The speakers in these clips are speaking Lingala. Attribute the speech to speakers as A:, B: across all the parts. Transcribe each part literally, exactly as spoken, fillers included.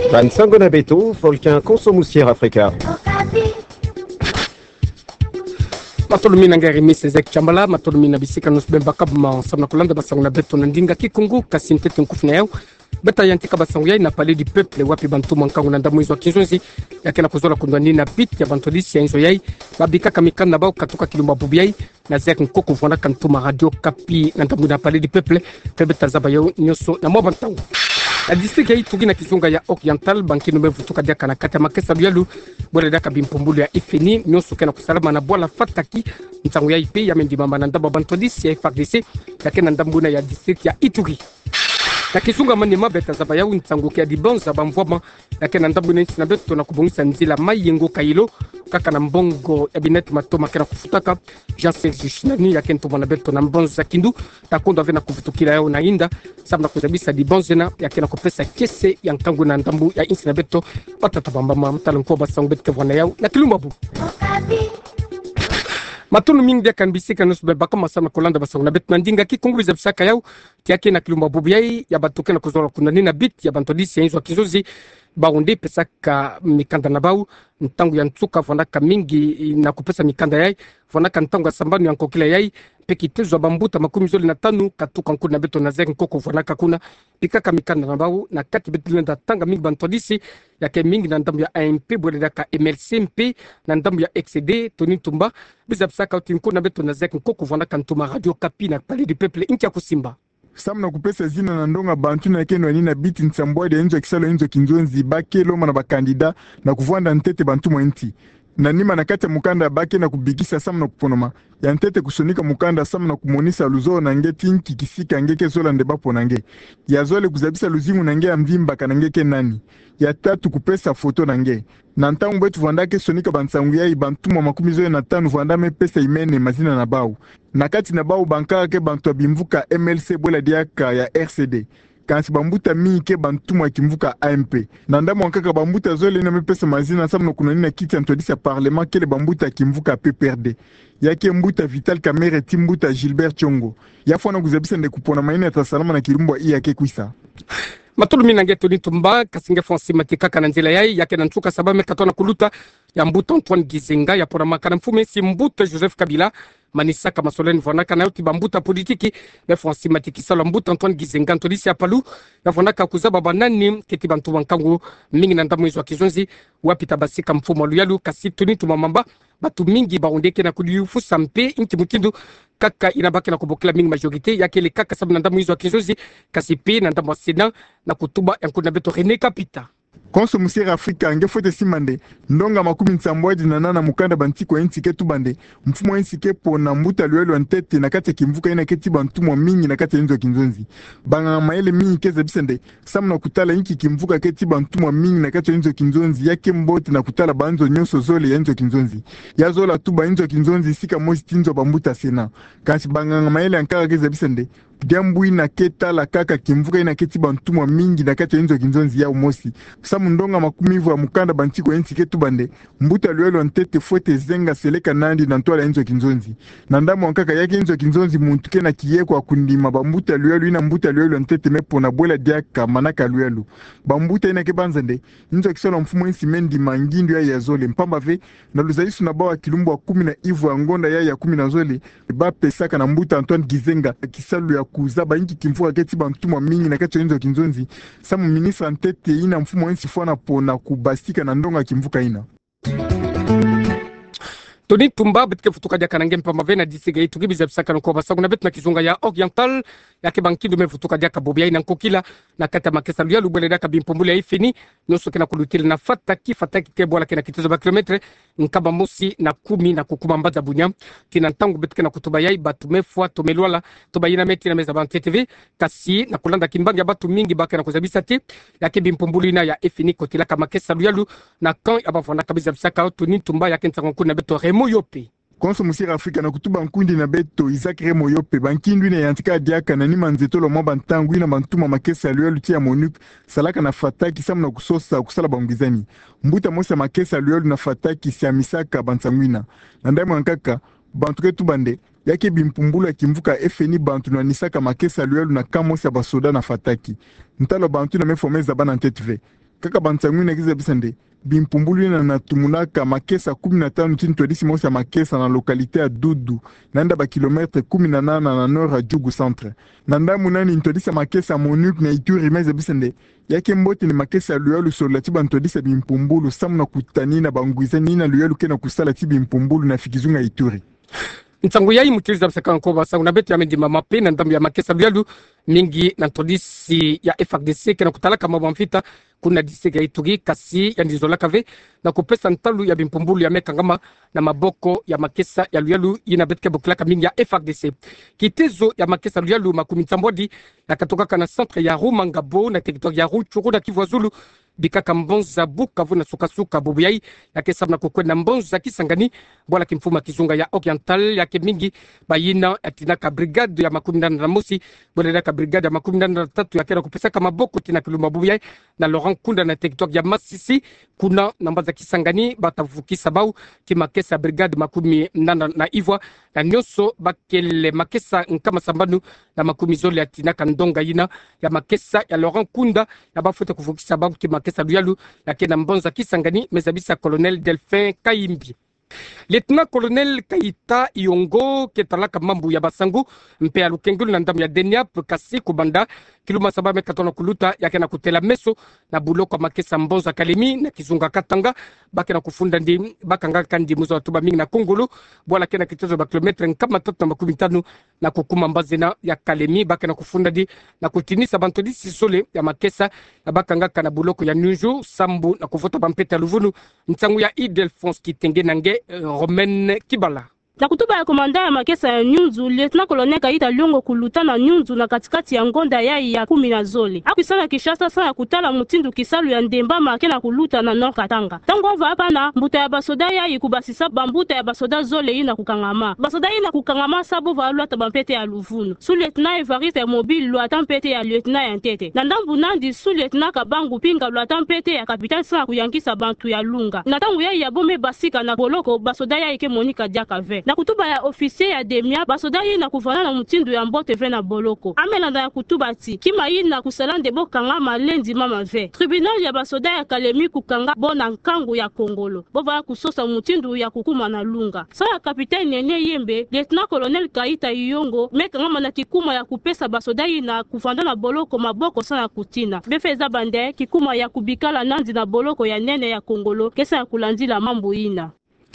A: Vansango na beto, volcan consommusier Africa.
B: Matolumina ngari Miss Zek Chambala, matolumina bisika nos bemba kabma samna kulanda basango na beto nandinga kikungu kasintete nkufuna yao. Beta yantika basango yai na palais du peuple wapi bantu mankangu na ndamu izwa kinzonzi yake na kuzola kundwani na bit ya bantolisi ya inzo yai babika kamikana na bao katuka kilumba bubi yai na Zek nkoko vwana kantuma radio kapi na ndamu na palais du peuple pebeta zaba yao nyoso na mwa bantangu. La district ya Ituri na kizunga ya Oriental banki nume vutuka dia kana kata makesa luyalu bole daka bimpumbulu ya Ifeni nyoso kena kusalama na bola fataki ntangu ya I P ya mendi mamba na ndaba bantolisi ya F A R D C yake na ndambuna ya district ya Ituri. Na kizunga mani mabeta zaba yau ntangu kia dibonza bamvwama yake na ndambuna nchi na beto na kubungisa nzila mai yengo kailo kaka na mbongo ya bineti matoma kena kufutaka Jean-Serge Shinani yake ntumo na beto na mbonza kindu takondo avena kufutukila yao na inda sabna kuzabisa dibonzena yake na kupesa kese ya ntangu na ndambu ya inchi na beto patatabambama mtala mkua basangu beto kevwana yao na kilumbabu. Matunu mingi dia kan bisika nusu bebaka masana kolanda basangu na beto nandinga kikungu bizabisaka yao tiake na kilumbabu yai ya batoke na kuzola kundanina bit ya bantodisi ya inzo kizozi baunde pesaka mikanda na bau ntangu ya ntuka vonaka mingi na kupesa mikanda yai vonaka ntangu ya sambanu ya nkokila yai pekitezo wa bambuta makumi zoli na tanu katuka nkuna na beto na Zek nkoko vonaka kuna pikaka mikanda na bau na kati betu lenda tanga mingi bantodisi yake mingi na ndambu ya A M P bwele daka M L C M P na ndambu ya X D Tony Tumba bizabsaka utinko na beto na Zek nkoko vonaka ntuma radio kapi na palais du peuple inchi ya kusimba.
C: Samna kupesa zina na ndonga bantu na kendo nina biti nsambwa de enzo kisalo enzo kinzonzi bake loma na bakandida na kuvwanda ntete bantu mwenti na nima na kati mukanda bake na kubikisa samna kuponoma ya ntete kusonika mukanda samna kumonisa luzo na nge tinki kisika ngeke zola ndebapo na nge ya zole kuzabisa luzimu na nge ya mvimba ka na ngeke nani ya tatu kupesa foto na nge na ntangu betu vwandake sonika bansangu yai bantu mwa makumi zoe na tanu vwandame pesa imene mazina na bau na kati na bau bankara ke bantu abimvuka M L C bola diaka ya R C D kansi bambuta mii ke bantu mwa kimvuka A M P na ndamu wankaka bambuta zole ina mepesa mazina samno kunanina kiti ya ntwadisi ya parlement kele bambuta kimvuka P P R D yake mbuta Vital Kamerhe timbuta Gilbert Chongo yafwana kuzabisa nde kupona maina ya tasalama na kirumbwa iya ke kuisa.
B: Matulu minange Tony Tumba kasinge fonsi matika kana nzela yai yake na ntuka sababu katona kuluta ya mbuta Antoine Gizenga ya pora makana mfume si mbuta Joseph Kabila manisaka masoleni vonaka na yoti bambuta politiki ya fonsi matiki sala mbuta Antoine Gizenga ntolisi ya palu ya vonaka kuzaba banani keti bantu wankangu mingi na ndamu izwa kizonzi wapita basika mfumo luyalu kasi Tony Tumamamba batu mingi baondeke na kuliufu sampe inti mutindu kaka inabaki na kubokela mingi majorite yake le kaka sabu na ndamu izwa kizonzi kasi pe na ndamu wa Sena na kutuba yanku na beto René Kapita.
C: Konso musiera Afrika nge fote simande ndonga makumi nsambwaji na nana mukanda bantiko ensi ke tubande mfumo ensi ke po na mbuta luelo ntete na kati kimvuka ina keti bantumwa mingi na kati enzo kinzonzi banga maele mingi keze bisende samna kutala inki kimvuka keti bantumwa mingi na kati enzo kinzonzi yake mbote na kutala banzo nyoso zole enzo kinzonzi ya zola tuba enzo kinzonzi sika mosi tinzo bambuta Sena kasi banga maele ankara keze bisende diambu ina keta la kaka kimvuka ina keti bantumwa mingi na kati enzo kinzonzi ya umosi samu ndonga makumivu ya mukanda bantiko ensi ketu bande mbuta luelo ntete fote zenga seleka nandi na ntwala enzo kinzonzi na ndamu wankaka yake enzo kinzonzi muntu na kiyeko akundima bambuta luelo ina mbuta luelo ntete mepo na bola diaka manaka luelo bambuta ina kebanzende enzo kisolo mfumo ensi mendi mangindu ya ya zole mpamba ve na luzaisu na bawa kilumbu wa kumi na ivu ya ngonda ya ya kumi na zole ba pesaka na mbuta Antoine Gizenga kisalu ya kuzaba inki kimfuka keti bantumwa mingi na kacho enzo kinzonzi samu ministra ntete ina mfumo ensi fwana pona kubasika na ndonga kimvuka ina.
B: Tony Tumba betke futuka dia kanange mpamba vena disiga itu gibi zabsaka no koba saguna bet na kizunga ya Oriental yake bankindo me futuka dia kabobia ina nkokila na kata makesa luya lubele daka bimpombule ya Ifeni noso kena kulutili na fataki fataki ke bola kena kitizo ba kilometre nkaba mosi na kumi na kukuma mbaza bunya kina ntangu betke na kutuba yai batu mefwa tomelwala toba ina meti na meza ba T V kasi na kulanda kimbanga batu mingi baka na kuzabisa ti yake bimpombule ina ya Ifeni kotila kama makesa luya lu na kan abafona kabiza bisaka Tony Tumba yake ntangu kuna beto Moyope.
C: Konso musiera Afrika na kutuba nkundi na beto Isaac Remoyope bankindu ina yantika diaka na nima nzetolo mwa bantangu ina bantuma makesa luelu tia monuk salaka na fataki samu na kusosa kusala bangizani mbuta mosa makesa luelu na fataki siamisaka bansanguina na ndaimu wankaka bantu ketu bande yake bimpumbula kimvuka Ifeni bantu na nisaka makesa luelu na kamosa basoda na fataki ntalo bantu na mefomeza bana ntetve kaka bansangu na kiza bisande bimpumbulu na natumunaka makesa kumi na tano chini twadisi mosi ya makesa na lokalite ya Dudu nanda ba kilometre kumi na nane na nord ya Jugu centre nanda munani ntwadisi makesa Monique na Ituri meza bisande yake mbote ni makesa luyalu sola tiba ntwadisi bimpumbulu samu na kutanina banguiza nina luyalu kena kusala tiba bimpumbulu na fikizunga Ituri.
B: Ntangu yai mutiliza msaka kwa basa unabeti ya mendi mamape na ndambu ya makesa luyalu mingi na ntodisi ya F A R D C kena kutalaka mabamfita kuna disega Ituri kasi ya ndizola kave na kupesa ntalu ya bimpumbulu ya mekangama na maboko ya makesa ya luyalu inabetke buklaka mingi ya F A R D C. Kitezo ya makesa luyalu makumi ntambodi na katoka kana centre ya Rumangabo na territoire ya Ruchuru na Kivu Zulu bikaka mbonza Bukavu na sukasuka bubuyai yake sabna kukwenda mbonza Kisangani bwala kimfuma kizunga ya Oriental yake mingi bayina atinaka brigade ya makumi ndana na mosi bwala ka brigade ya makumi ndana na tatu yake na kupesa kama boko tina kiluma bubuyai na Laurent Kunda na territoire ya Masisi kuna nambaza Kisangani batavukisa bau kimakesa brigade makumi ndana na Ivwa na nyoso bakele makesa nkama sambanu na makumi zole atinaka ndonga yina ya makesa ya Laurent Kunda ya bafuta kuvukisa bau kimakesa Kesa luyalu yake na mbonza Kisangani mezabisa Colonel Delphin Kaimbi. Lieutenant Colonel Kaita Iongo ketalaka mambu ya basangu mpe ya lukengulu na ndamu ya Deniap kasi kubanda kiluma sabame katona kuluta yake na kutela meso na bulo kwa makesa mbonza Kalemi na kizunga Katanga bake na kufunda ndi bakanga kandi muzo watuba mingi na Kongolo bwala kena kitezo ba kilometre nkama tatu na makumi tano na kukuma mbazina ya Kalemi bake na kufunda ndi na kutinisa bantodi sisole ya makesa na bakanga kana buloko ya Nuju Sambu na kufuta bampeta Luvunu ntangu ya Idelfonse Kitenge nange Romaine Kibala.
D: Na kutuba ya komanda ya makesa ya Nyunzu, Lieutenant Colonel Kaita Liongo kuluta na Nyunzu na katikati ya ngonda yai ya kumi na zole. Akwisana Kishasa sana kutala mutindu kisalu ya Ndemba make na kuluta na Nord Katanga. Tango va hapa na mbuta ya basoda yai kubasisa bambuta ya basoda zole ina kukangama. Basoda ina kukangama sabu va alua tabampete ya Luvunu. Su Lieutenant Evariste mobile lua tampete ya Lieutenant ya Ntete. Na ndambu nandi su Lieutenant Kabangu pinga lua tampete ya kapital sana kuyankisa bantu ya Lunga. Na tangu yai ya bome basika na boloko basoda yai ke Monika Diaka ve. Na kutuba ya ofisier ya Demia basoda yi na kuvana na mutindu ya mbote ve na boloko amelanda ya kutuba ti kima yi na kusalande bokanga malendi mama ve tribunal ya basoda ya Kalemi kukanga bona nkangu ya Kongolo bova ya kusosa mutindu ya kukuma na Lunga sa ya kapitaine Nene Yembe Lieutenant Colonel Kaita Iongo mekanga na kikuma ya kupesa basoda yi na kuvanda na boloko maboko sana kutina befeza bande kikuma ya kubikala nandi na boloko ya nene ya Kongolo kesa ya kulandila mambo ina.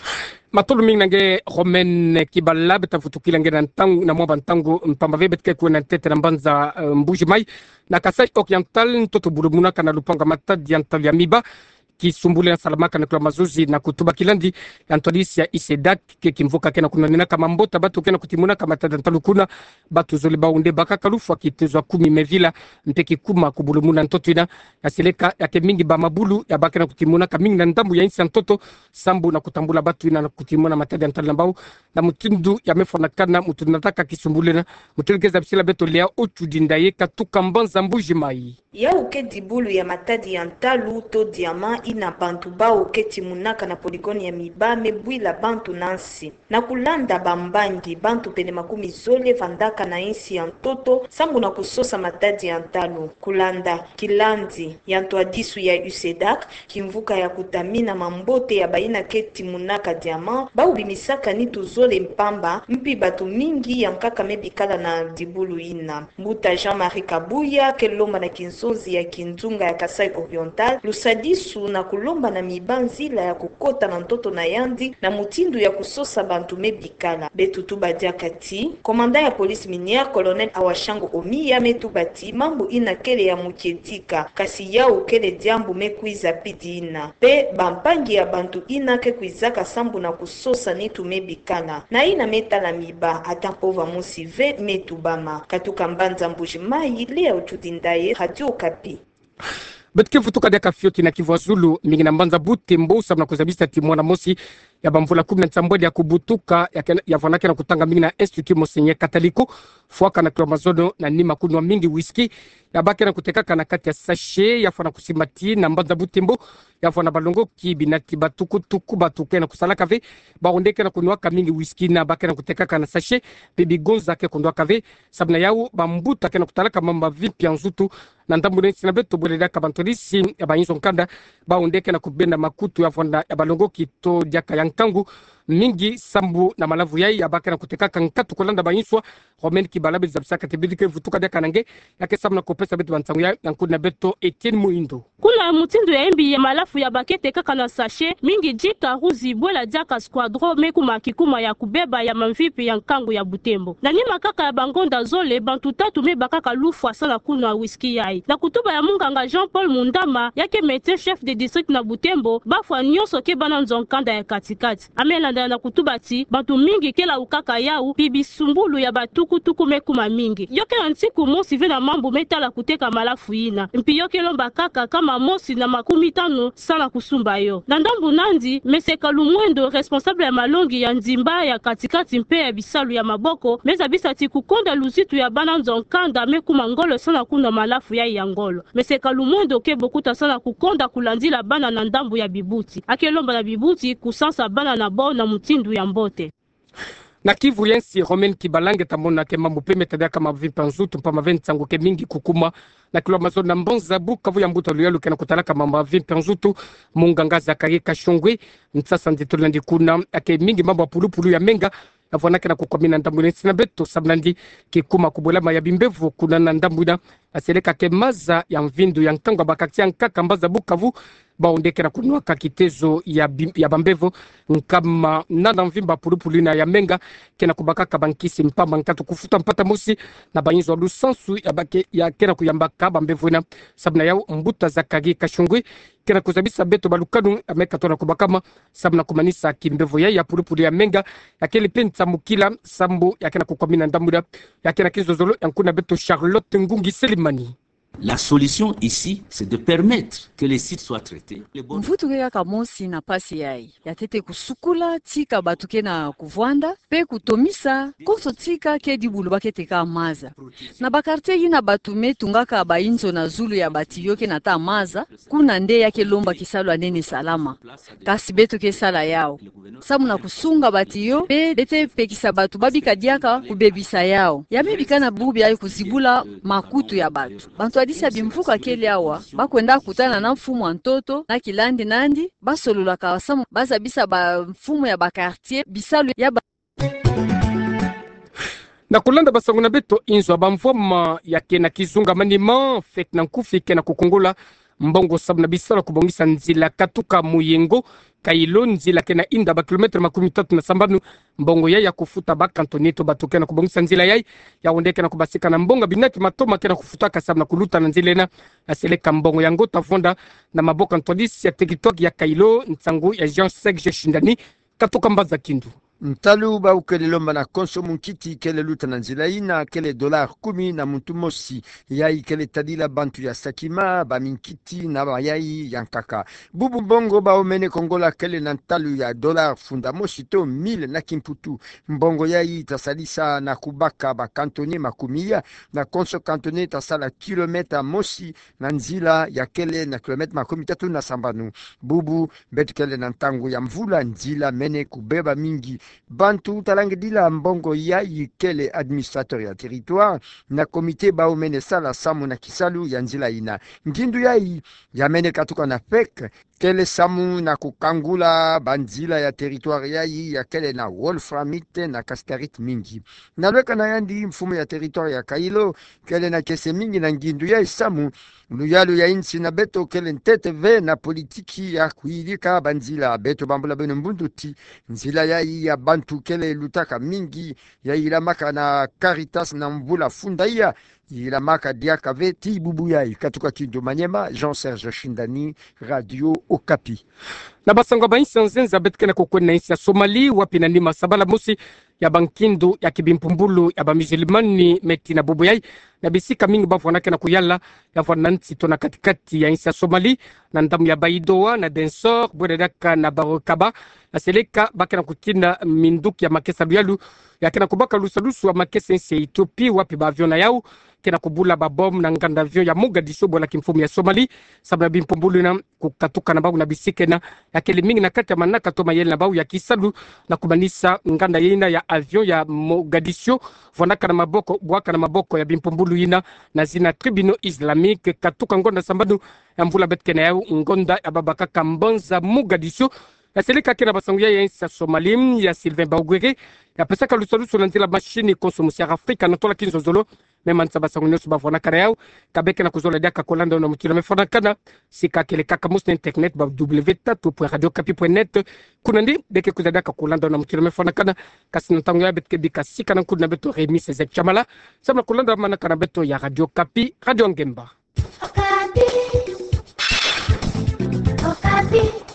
B: Matulu mingi nange Romaine Kibala betafutukila nge na ntangu na mwaba ntangu mpamba betke kuwe na tete na mbanza uh, Mbuji Mai na Kasai Oriental ntoto burumuna kana lupanga matadi ya ntali ya miba kisumbule na salamaka na kula mazuzi na kutuba kilandi ya ntolisi ya Isedak ke kimvuka kena kunanina kama mbota batu kena kutimuna kama tada ntalukuna batu zole baunde baka kalufu akitezwa kumi mevila mpeki kuma kubulumuna ntoto ina ya seleka ya kemingi ba mabulu ya baka na kutimuna kamingi na ndambu ya insi ya ntoto sambu na kutambula batu ina na kutimuna matada ntalambau na mutindu ya mefonakana mutu nataka kisumbule na mutuligeza bisila beto lea uchu dindaye katuka mbanza Mbuji Mai.
E: Ya uke dibulu ya matadi ya ntalu to diama ina bantu ba uke timunaka na poligoni ya miba mebwila bantu nansi. Na kulanda bambangi bantu pene makumi zole vandaka na insi ya ntoto sambu na kusosa matadi ya ntalu. Kulanda kilandi ya ntoadisu ya Usedak kimvuka ya kutamina mambote ya baina ke timunaka diama ba ubimisaka ni tuzole mpamba mpi batu mingi ya nkaka mebikala na dibulu ina. Mbuta Jean-Marie Kabuya kelomba na kinzozi ya kinzunga ya Kasai Oriental lusadisu na kulomba na mibanzila ya kukota na ntoto na yandi na mutindu ya kusosa bantu mebikala. Betutu badia kati komanda ya polisi miniere Colonel Awashango Omiya metubati mambu ina kele ya mukietika kasi yao kele diambu mekuiza pidi ina pe bampangi ya bantu ina ke kuizaka sambu na kusosa nitu mebikala na ina meta la miba atampova musive metubama katuka mbanza Mbuji Mai lea uchudindaye Radio Okapi.
B: Betke futuka deka fioti na Kivu Zulu mingi na mbanza Butembo sabna kuzabisa timwana mosi ya bamvula kumi na tsambweli ya kubutuka ya vanake na kutanga mingi na Institut Monseigneur Kataliko fuaka na kwa mazono na nima kunwa mingi whisky ya baki na kutekaka na kati ya sachet ya fana kusimati na mbanza Butembo ya fana balongo kibinati batuku tuku batuke na kusalaka ve baondeke na kunwa mingi whisky na baki na kutekaka na sachet bibi gonza ke kunwa kave sabna yao bambuta ke na kutalaka mamba vipi nzutu na ndambule sina beto boleda kabantolisi ya bayinzo nkanda baondeke na kubenda makutu ya fana ya balongo kito diaka yankangu mingi sambu na malavu yai ya baki na kutekaka nkatu kolanda bayinswa Romain Kibalabe zabisaka tibidike vutuka dia kanange yake samna kopesa betu bantangu ya nkuna beto Etienne Muindo.
D: Kuna mutindo ya embi ya malafu ya bakete kaka na sachet mingi jika ruzi bwela diaka squadron mekuma kikuma ya kubeba ya mamvipi ya nkangu ya Butembo. Na nima kaka ya bangonda zole bantu tatu me bakaka lufu asana kuna whisky yai. Na kutuba ya munganga Jean-Paul Mundama yake médecin chef de district na Butembo bafwa nyonso ke bana nzonkanda ya katikati. Amela na kutuba ti bantu mingi kela ukaka yau bibi sumbulu ya batuku tuku mekuma mingi. Yoke antiku mosi vena mambu metala kuteka malafu ina. Mpi yoke lomba kaka kama mosi na makumi tano sana kusumba yo. Na ndambu nandi meseka lumwendo responsable ya malongi ya nzimba ya katikati mpe ya bisalu ya maboko meza bisa ti kukonda luzitu ya bana nzonkanda mekuma ngolo sana kuna malafu ya ya ngolo. Meseka lumwendo ke bokuta sana kukonda kulandila bana na ndambu ya bibuti. Akelomba na bibuti kusansa bana na bo na mutindu ya mbote.
B: Na Kivu yensi Romain Kibalange tamona ke mambo peme tada kama vimpanzutu mpama ventsango ke mingi kukuma na kilo mazo na mbonza buka vuya mbuto luyalo kena kutalaka mambo vimpanzutu munganga Zakari Kashongwe mtsasa nditulandi kuna ake mingi mambo pulupulu ya menga avanake na kukomina ndambulesi na beto sablandi kikuma kubulama ya bimbevu kuna na ndambuna aseleka ke maza ya mvindu ya nkanga bakati ya nkaka mbaza Bukavu baondeke na kunua kakitezo ya, ya bambevo nkama nana mvimba pulupulu na ya menga kena kubakaka bankisi mpamba nkatu kufuta mpata mosi na banyizo lusansu ya bake ya kena kuyambaka bambevo na sabna yao mbuta Zakari Kashungwe kena kuzabisa beto balukanu ameka tona kubakama sabna kumanisa kimbevo ya ya pulupulu ya menga ya kele penta mukila sambu ya kena kukomina ndambula ya kena kizozolo ya nkuna beto Charlotte Ngungi Selimani.
F: La solution ici, c'est de permettre que les sites soient traités.
G: Mvutu kaka mosi na pasi yai ya tete kusukula tika batuke na kuvwanda pe kutomisa koso tika ke dibulu bakete ka maza na bakarte yina batume tungaka bayinzo na zulu ya batiyoke na ta maza kuna nde yake lomba kisalo anene salama kasi beto ke sala yao samu na kusunga batiyo pe dete pekisa batu babika diaka kubebisa yao yamebikana bubi ayi kuzibula makutu ya batu bantu adisa bimvuka kele awa bakwenda kutana na mfumu wa ntoto na kilandi nandi basolula kawasamu baza bisa ba mfumu ya bakartier bisalu ya ba...
B: na kulanda basangu na beto inzo bamvoma ya kena kizunga manima fet na nkufi kena kukungula mbongo sabu na bisala kubongisa nzila katuka muyengo kailo nzila kena inda ba kilometre makumi tatu na sambanu mbongo yai ya kufuta ba kantoneto batoke na kubongisa nzila yai ya ondeke na kubasika na mbonga binaki matoma kena kufutaka sabu na kuluta na nzila na aseleka mbongo yango tavonda na maboka ntolisi ya tekitoki ya kailo ntangu ya Jean Serge Shindani katoka mbaza kindu.
H: Mtalu ba ukele lomba na konso munkiti kele luta na nzila ina kele dolar kumi na muntu mosi yai kele tadila bantu ya sakima ba minkiti na ba yai yankaka bubu mbongo ba omene kongola kele na ntalu ya dolar funda mosi to mille na kimputu mbongo yai tasalisa na kubaka ba kantone makumia na konso kantone tasala kilometer mosi na nzila ya kele na kilometer makumi tatu na sambanu bubu bet kele na ntangu ya mvula nzila mene kubeba mingi bantu talangedila mbongo yai kele administrateur ya territoire na komite ba omene sala samu na kisalu ya nzila ina ngindu yai yamene katuka na pek kele samu na kukangula banzila ya territoire yai ya kele na wolframite na kaskarit mingi na lweka na yandi mfumu ya territoire ya Kailo kele na kese mingi na ngindu yai samu luyalu ya insi na beto kele ntete ve na politiki ya kuilika banzila beto bambula beno mbunduti nzila yai ya bantu kele lutaka mingi ya ilamaka na Caritas na mvula fundaia ilamaka diaka veti bubu yai katuka kindu Manyema Jean Serge Shindani Radio Okapi.
B: na basango ba insi nzenza betkena kokwena insi ya Somali wapi na nima sabala musi ya bankindu ya kibimpumbulu ya bamizilimani meti na bubu yai na bisika mingi bafwanake na kuyala ya fwanansi tona katikati ya insi ya Somali na ndamu ya Baidoa na Densor bwedaka na Barokaba na seleka bake na kutina minduki ya makesa luyalu ya kena kubaka lusalusu wa makesa insi ya Ethiopia wapi ba aviona yao kena kubula babom na nganda vyo ya Mogadishu bola kimfumu ya Somali sabla bimpumbulu na kukatuka na babu na bisike na ya kele mingi na kati ya manaka toma yele na babu ya kisalu na kumanisa nganda yena ya avion ya Mogadishu vonaka na maboko buaka na maboko ya bimpumbulu yina na zina tribunal islamique katuka ngonda sambadu ya mvula betkena yao ngonda ya babaka kambonza Mogadishu ya seleka kena basanguya ya insa Somali ya Sylvain Baugwere ya pesaka lusalusu na nzila machini konsomusi ya Afrika na tola kinzozolo mema nsa basangu nyosu bavona kana yao kabeke na kuzola diaka kolanda na mutilo mefona kana sika kele kaka musna internet ba w tatu point radio kapi point net kuna ndi beke kuzadaka kolanda na mutilo mefona kana kasina tangu ya betke bika sika na kuna beto Remis Ezek Chamala sabna kolanda mana kana beto ya radio Kapi radio Ngemba. Okapi. Okapi.